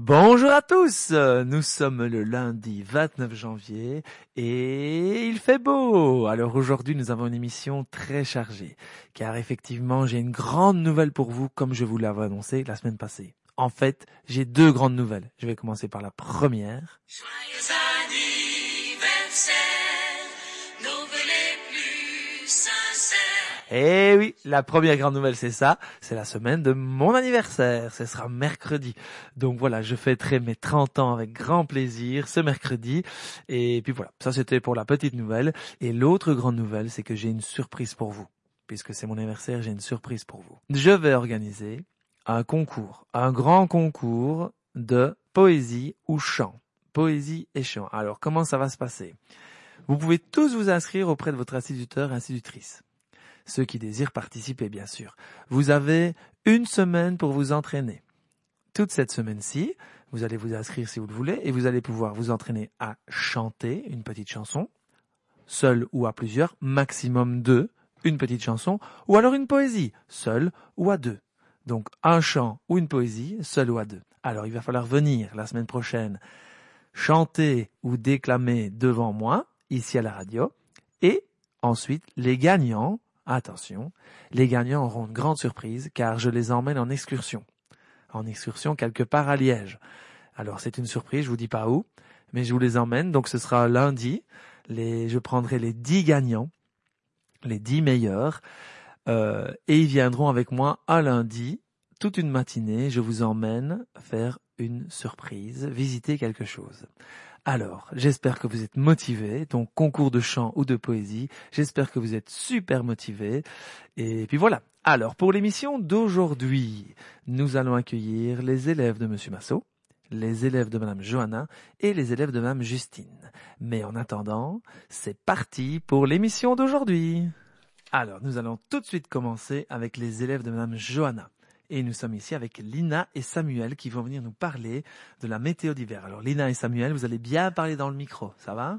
Bonjour à tous, nous sommes le lundi 29 janvier et il fait beau. Alors aujourd'hui nous avons une émission très chargée car effectivement j'ai une grande nouvelle pour vous comme je vous l'avais annoncé la semaine passée. En fait, j'ai deux grandes nouvelles. Je vais commencer par la première. Joyeux anniversaire, nos vœux les plus sincères. Eh oui, la première grande nouvelle c'est ça, c'est la semaine de mon anniversaire, ce sera mercredi. Donc voilà, je fêterai mes 30 ans avec grand plaisir ce mercredi. Et puis voilà, ça c'était pour la petite nouvelle. Et l'autre grande nouvelle, c'est que j'ai une surprise pour vous. Puisque c'est mon anniversaire, j'ai une surprise pour vous. Je vais organiser un concours, un grand concours de poésie ou chant. Poésie et chant. Alors comment ça va se passer? Vous pouvez tous vous inscrire auprès de votre instituteur et institutrice. Ceux qui désirent participer, bien sûr. Vous avez une semaine pour vous entraîner. Toute cette semaine-ci, vous allez vous inscrire si vous le voulez et vous allez pouvoir vous entraîner à chanter une petite chanson, seul ou à plusieurs, maximum 2, une petite chanson, ou alors une poésie, seul ou à 2. Donc un chant ou une poésie, seul ou à 2. Alors il va falloir venir la semaine prochaine chanter ou déclamer devant moi, ici à la radio, et ensuite les gagnants, attention, les gagnants auront une grande surprise car je les emmène en excursion. En excursion quelque part à Liège. Alors c'est une surprise, je vous dis pas où, mais je vous les emmène, donc ce sera lundi. Je prendrai les 10 gagnants, les 10 meilleurs, et ils viendront avec moi un lundi, toute une matinée, je vous emmène faire une surprise, visiter quelque chose. Alors, j'espère que vous êtes motivés, donc concours de chant ou de poésie, j'espère que vous êtes super motivés, et puis voilà. Alors, pour l'émission d'aujourd'hui, nous allons accueillir les élèves de Monsieur Massot, les élèves de Madame Johanna et les élèves de Madame Justine. Mais en attendant, c'est parti pour l'émission d'aujourd'hui. Alors, nous allons tout de suite commencer avec les élèves de Madame Johanna. Et nous sommes ici avec Lina et Samuel qui vont venir nous parler de la météo d'hiver. Alors Lina et Samuel, vous allez bien parler dans le micro, ça va?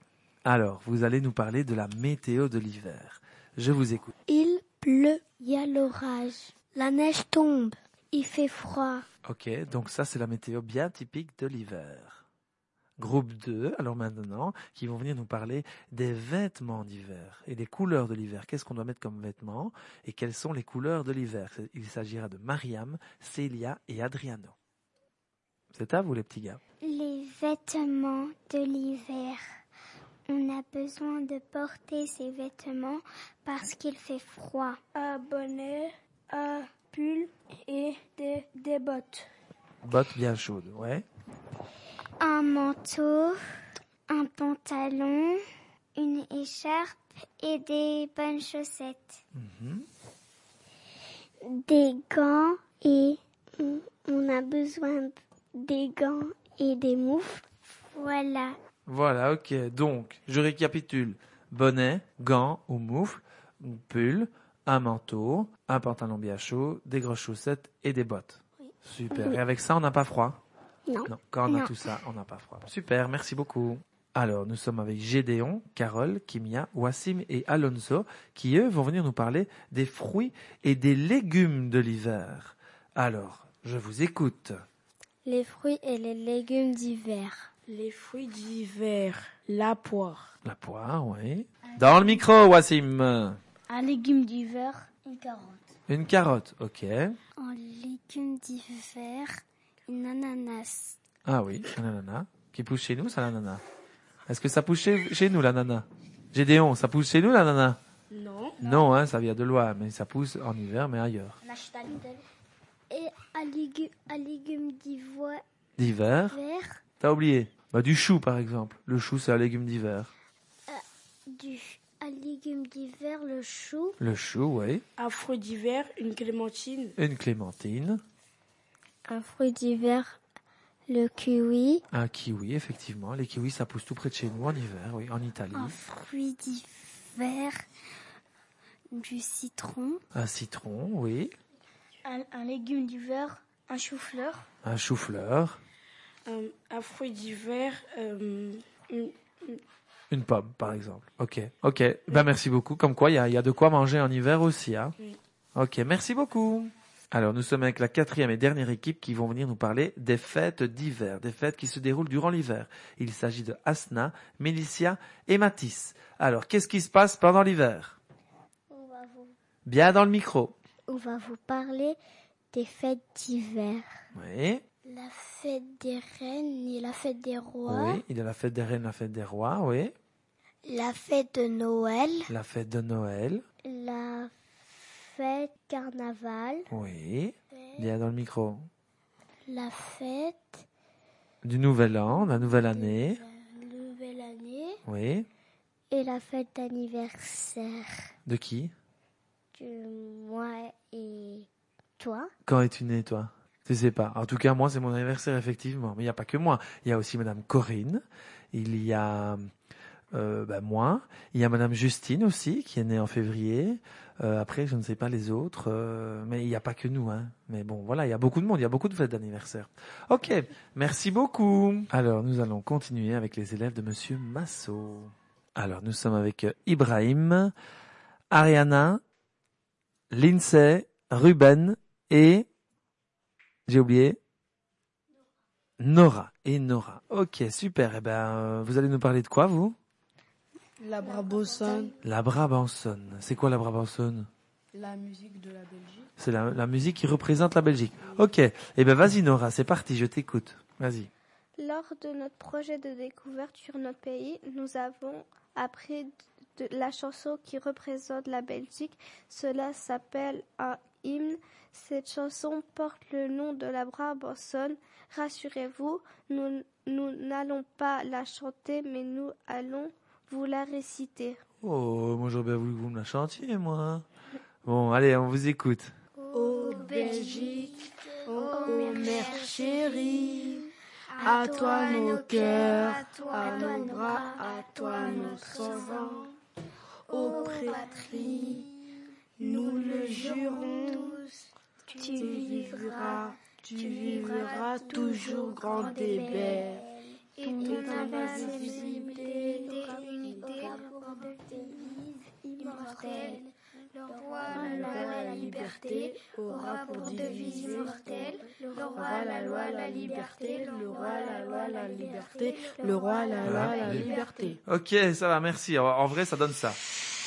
Alors, vous allez nous parler de la météo de l'hiver. Je vous écoute. Il pleut, il y a l'orage, la neige tombe, il fait froid. Ok, donc ça c'est la météo bien typique de l'hiver. Groupe 2, alors maintenant, qui vont venir nous parler des vêtements d'hiver et des couleurs de l'hiver. Qu'est-ce qu'on doit mettre comme vêtements et quelles sont les couleurs de l'hiver? Il s'agira de Mariam, Célia et Adriano. C'est à vous les petits gars. Les vêtements de l'hiver. On a besoin de porter ces vêtements parce qu'il fait froid. Un bonnet, un pull et des bottes. Bottes bien chaudes, ouais. Un manteau, un pantalon, une écharpe et des bonnes chaussettes. Des gants et on a besoin des gants et des moufles. Voilà. Voilà, ok. Donc, je récapitule. Bonnet, gants ou moufles, pull, un manteau, un pantalon bien chaud, des grosses chaussettes et des bottes. Oui. Super. Et avec ça, on n'a pas froid? Non. Quand on a tout ça, on n'a pas froid. Super, merci beaucoup. Alors, nous sommes avec Gédéon, Carole, Kimia, Wassim et Alonso, qui eux vont venir nous parler des fruits et des légumes de l'hiver. Alors, je vous écoute. Les fruits et les légumes d'hiver. Les fruits d'hiver, la poire. La poire, oui. Dans le micro, Wassim. Un légume d'hiver, une carotte. Une carotte, ok. En légumes d'hiver, une ananas. Ah oui, un ananas. Qui pousse chez nous, ça, l'ananas. Est-ce que ça pousse chez nous, l'ananas? Gédéon, ça pousse chez nous, l'ananas? Non. Non, hein, ça vient de loin, mais ça pousse en hiver, mais ailleurs. Et un légume d'hiver. D'hiver? T'as oublié? Bah, du chou, par exemple. Le chou, c'est un légume d'hiver. Un légume d'hiver, le chou. Le chou, oui. Un fruit d'hiver, une clémentine. Une clémentine. Un fruit d'hiver, le kiwi. Un kiwi, effectivement. Les kiwis, ça pousse tout près de chez nous en hiver, oui, en Italie. Un fruit d'hiver, du citron. Un citron, oui. Un légume d'hiver, un chou-fleur. Un chou-fleur. Un fruit d'hiver, Une pomme, par exemple. Ok. Ben, merci beaucoup. Comme quoi, il y a de quoi manger en hiver aussi, hein. Oui. Ok, merci beaucoup. Alors, nous sommes avec la 4e et dernière équipe qui vont venir nous parler des fêtes d'hiver, des fêtes qui se déroulent durant l'hiver. Il s'agit de Asna, Mélicia et Mathis. Alors, qu'est-ce qui se passe pendant l'hiver? Bien dans le micro. On va vous parler des fêtes d'hiver. Oui, La fête des reines et la fête des rois. oui, il y a la fête des reines, la fête des rois, oui. La fête de Noël. La fête de Noël, La fête carnaval. oui. Bien dans le micro. La fête Du Nouvel An, la nouvelle année, de la nouvelle année. oui. Et la fête d'anniversaire De qui? de moi et toi. Quand es-tu né, toi? Je sais pas. En tout cas, moi, c'est mon anniversaire, effectivement. Mais il n'y a pas que moi. Il y a aussi Madame Corinne. Il y a moi. Il y a Madame Justine aussi, qui est née en février. Après, je ne sais pas les autres. Mais il n'y a pas que nous. Hein. Mais bon, voilà, il y a beaucoup de monde. Il y a beaucoup de fêtes d'anniversaire. Ok, merci beaucoup. Alors, nous allons continuer avec les élèves de Monsieur Massot. Alors, nous sommes avec Ibrahim, Ariana, Lindsay, Ruben et... J'ai oublié. Nora. Et Nora. Ok, super. Eh ben, vous allez nous parler de quoi, vous? La Brabançonne, La Brabançonne. C'est quoi la Brabançonne? la musique de la Belgique. C'est la musique qui représente la Belgique. Ok. Eh ben, vas-y, Nora, c'est parti, je t'écoute. Vas-y. Lors de notre projet de découverte sur notre pays, nous avons appris de la chanson qui représente la Belgique. Cela s'appelle un hymne. Cette chanson porte le nom de la Brabançonne. Rassurez-vous, nous n'allons pas la chanter, mais nous allons vous la réciter. Oh, moi j'aurais bien voulu que vous me la chantiez, moi. Bon, allez, on vous écoute. Ô Belgique, ô mère chérie, à toi nos cœurs, à nos bras, à toi nos sang. Ô patrie, nous le jurons, tu vivras toujours grande et belle. Toute invincibilité, unité pour deux devises immortelles. Le roi, la liberté, aura pour devise immortelle. Le roi, la loi, la liberté. Le roi, la loi, la liberté. Le roi, la loi, la liberté. Ok, ça va, merci. En vrai, ça donne ça.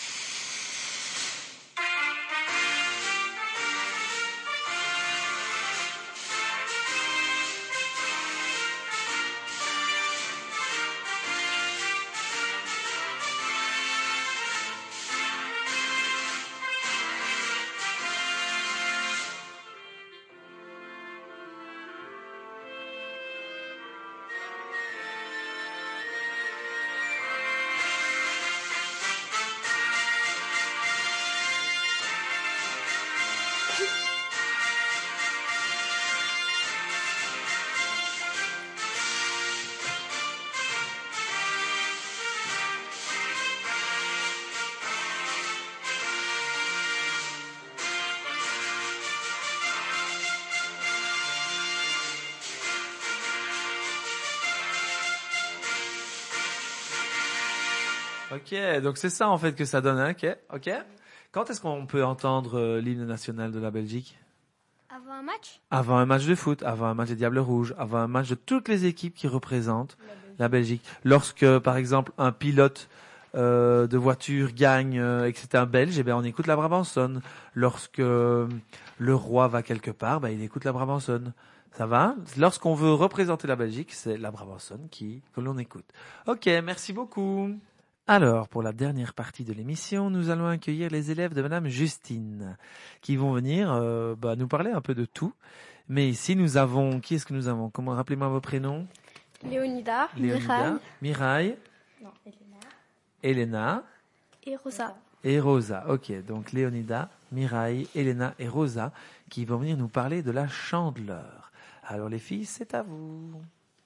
Ok, donc c'est ça en fait que ça donne, hein, ok. Quand est-ce qu'on peut entendre l'hymne national de la Belgique? Avant un match? Avant un match de foot, avant un match des Diables Rouges, avant un match de toutes les équipes qui représentent la Belgique. Lorsque, par exemple, un pilote de voiture gagne et que c'est un Belge, eh ben on écoute la Brabançonne. Lorsque le roi va quelque part, ben il écoute la Brabançonne. Ça va? Lorsqu'on veut représenter la Belgique, c'est la Brabançonne que l'on écoute. Ok, merci beaucoup. Alors, pour la dernière partie de l'émission, nous allons accueillir les élèves de Madame Justine, qui vont venir nous parler un peu de tout. Mais ici, nous avons... Qui est-ce que nous avons? Comment rappelez-moi vos prénoms? Léonida, Mireille, Non, Elena et Rosa. et Rosa. Ok, donc Léonida, Mireille, Elena et Rosa, qui vont venir nous parler de la Chandeleur. Alors les filles, c'est à vous.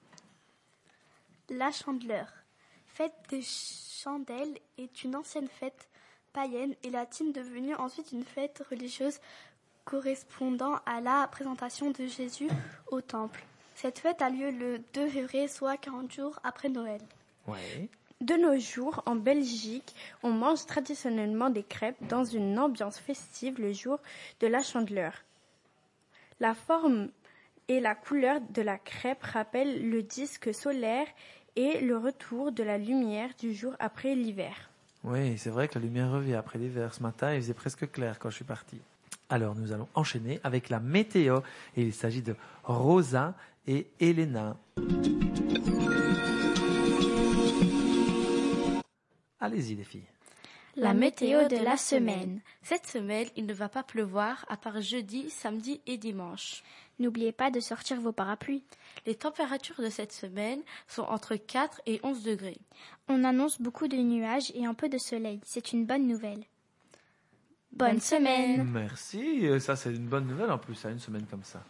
La Chandeleur. Fête des chandelles est une ancienne fête païenne et latine devenue ensuite une fête religieuse correspondant à la présentation de Jésus au temple. Cette fête a lieu le 2 février, soit 40 jours après Noël. Ouais. De nos jours, en Belgique, on mange traditionnellement des crêpes dans une ambiance festive le jour de la Chandeleur. La forme et la couleur de la crêpe rappellent le disque solaire et le retour de la lumière du jour après l'hiver. Oui, c'est vrai que la lumière revient après l'hiver. Ce matin, il faisait presque clair quand je suis parti. Alors, nous allons enchaîner avec la météo. Et il s'agit de Rosa et Elena. Allez-y, les filles. La météo de la semaine. Cette semaine, il ne va pas pleuvoir à part jeudi, samedi et dimanche. N'oubliez pas de sortir vos parapluies. Les températures de cette semaine sont entre 4 et 11 degrés. On annonce beaucoup de nuages et un peu de soleil. C'est une bonne nouvelle. Bonne semaine. Merci, ça c'est une bonne nouvelle en plus, à une semaine comme ça.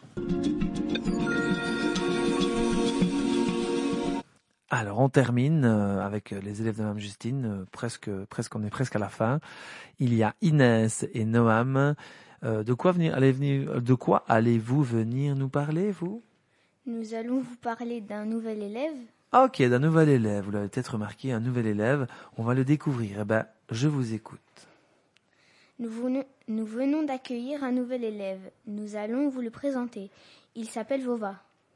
Alors on termine avec les élèves de Mme Justine, on est presque à la fin. Il y a Inès et Noam. De quoi allez-vous venir nous parler, vous? Nous allons vous parler d'un nouvel élève. Ok, d'un nouvel élève. Vous l'avez peut-être remarqué, un nouvel élève. On va le découvrir. Eh ben, je vous écoute. Nous venons d'accueillir un nouvel élève. Nous allons vous le présenter. Il s'appelle Vova.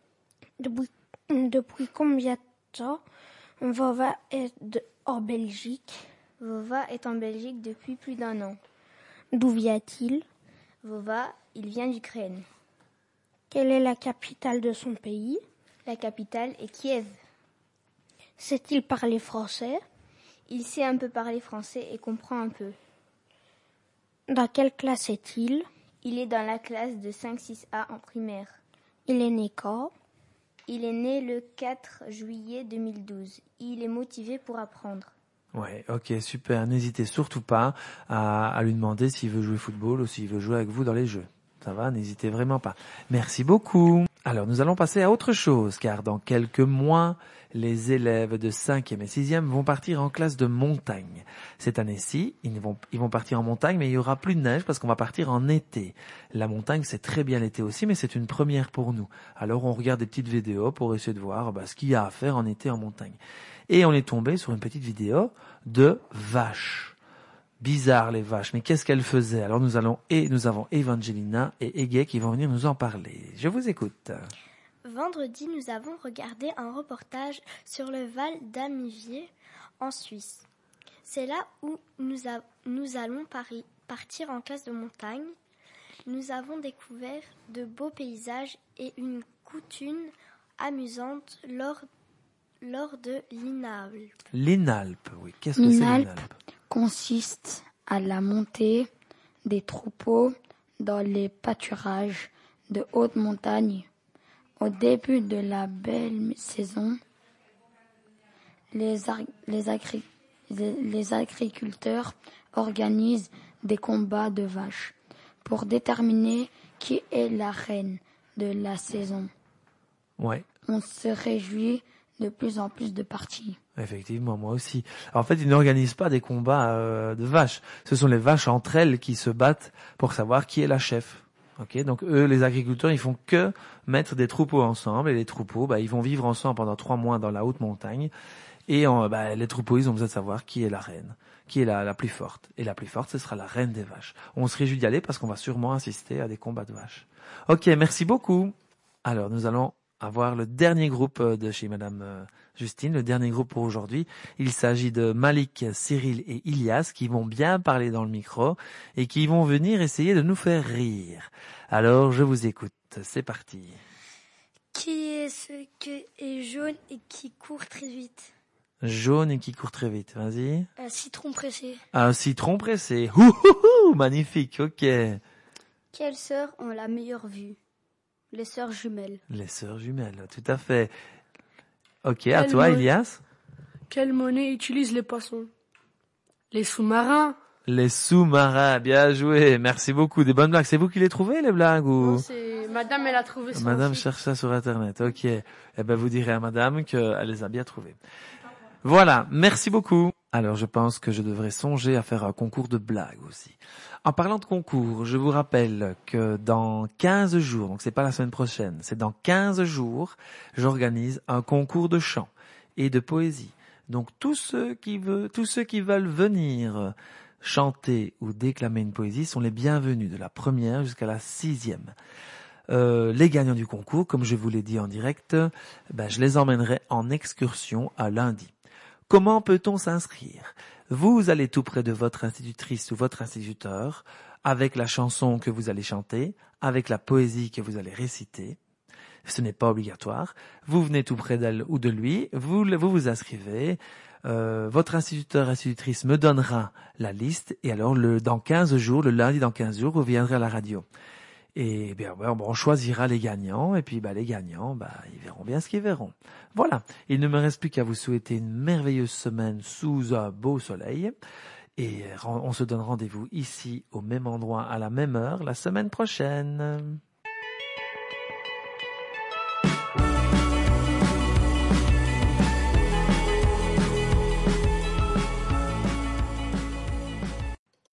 Depuis combien de temps Vova est en Belgique? Vova est en Belgique depuis plus d'1 an. D'où vient-il? Vova, il vient d'Ukraine. Quelle est la capitale de son pays? La capitale est Kiev. Sait-il parler français? Il sait un peu parler français et comprend un peu. Dans quelle classe est-il? Il est dans la classe de 5-6A en primaire. Il est né quand? Il est né le 4 juillet 2012. Il est motivé pour apprendre. Ouais, ok, super. N'hésitez surtout pas à lui demander s'il veut jouer au football ou s'il veut jouer avec vous dans les jeux. Ça va, n'hésitez vraiment pas. Merci beaucoup. Alors, nous allons passer à autre chose, car dans quelques mois, les élèves de 5e et 6e vont partir en classe de montagne. Cette année-ci, ils vont partir en montagne, mais il y aura plus de neige parce qu'on va partir en été. La montagne, c'est très bien l'été aussi, mais c'est une première pour nous. Alors, on regarde des petites vidéos pour essayer de voir ce qu'il y a à faire en été en montagne. Et on est tombé sur une petite vidéo de vaches. Bizarre les vaches, mais qu'est-ce qu'elles faisaient? Alors nous avons Evangelina et Ege qui vont venir nous en parler. Je vous écoute. Vendredi, nous avons regardé un reportage sur le Val d'Amivier en Suisse. C'est là où nous allons partir en classe de montagne. Nous avons découvert de beaux paysages et une coutume amusante lors de l'Inalp. L'Inalp, oui. Qu'est-ce que c'est l'Inalp? Consiste à la montée des troupeaux dans les pâturages de haute montagne. Au début de la belle saison, les agriculteurs organisent des combats de vaches pour déterminer qui est la reine de la saison. Ouais. On se réjouit de plus en plus de parties. Effectivement, moi aussi. Alors, en fait, ils n'organisent pas des combats de vaches. Ce sont les vaches entre elles qui se battent pour savoir qui est la chef. Ok, donc eux, les agriculteurs, ils font que mettre des troupeaux ensemble et les troupeaux, ils vont vivre ensemble pendant 3 mois dans la haute montagne. Et les troupeaux, ils ont besoin de savoir qui est la reine, qui est la plus forte. Et la plus forte, ce sera la reine des vaches. On se réjouit d'y aller parce qu'on va sûrement assister à des combats de vaches. Ok, merci beaucoup. Alors, nous allons avoir le dernier groupe de chez Madame Justine, le dernier groupe pour aujourd'hui. Il s'agit de Malik, Cyril et Ilias qui vont bien parler dans le micro et qui vont venir essayer de nous faire rire. Alors, je vous écoute. C'est parti. Qui est ce qui est jaune et qui court très vite? Jaune et qui court très vite. Vas-y. Un citron pressé. Un citron pressé. Ouh, magnifique. Ok. Quelles sœurs ont la meilleure vue? Les sœurs jumelles. Les sœurs jumelles, tout à fait. Ok, à toi, Ilias. Quelle monnaie utilisent les poissons? Les sous-marins. Les sous-marins, bien joué. Merci beaucoup. Des bonnes blagues. C'est vous qui les trouvez, les blagues, ou? Non, c'est Madame, elle a trouvé ça. Madame aussi. cherche ça sur Internet. Ok. Eh ben, vous direz à Madame qu'elle les a bien trouvées. Voilà. Merci beaucoup. Alors, je pense que je devrais songer à faire un concours de blagues aussi. En parlant de concours, je vous rappelle que dans 15 jours, donc c'est pas la semaine prochaine, c'est dans 15 jours, j'organise un concours de chant et de poésie. Donc tous ceux qui veulent venir chanter ou déclamer une poésie sont les bienvenus de la première jusqu'à la 6e. les gagnants du concours, comme je vous l'ai dit en direct, je les emmènerai en excursion à lundi. Comment peut-on s'inscrire? Vous allez tout près de votre institutrice ou votre instituteur, avec la chanson que vous allez chanter, avec la poésie que vous allez réciter. Ce n'est pas obligatoire. Vous venez tout près d'elle ou de lui, vous vous inscrivez. Votre instituteur, institutrice me donnera la liste et alors dans 15 jours, le lundi dans 15 jours, vous viendrez à la radio. Et on choisira les gagnants et puis les gagnants, ils verront bien ce qu'ils verront. Voilà, il ne me reste plus qu'à vous souhaiter une merveilleuse semaine sous un beau soleil et on se donne rendez-vous ici au même endroit à la même heure la semaine prochaine.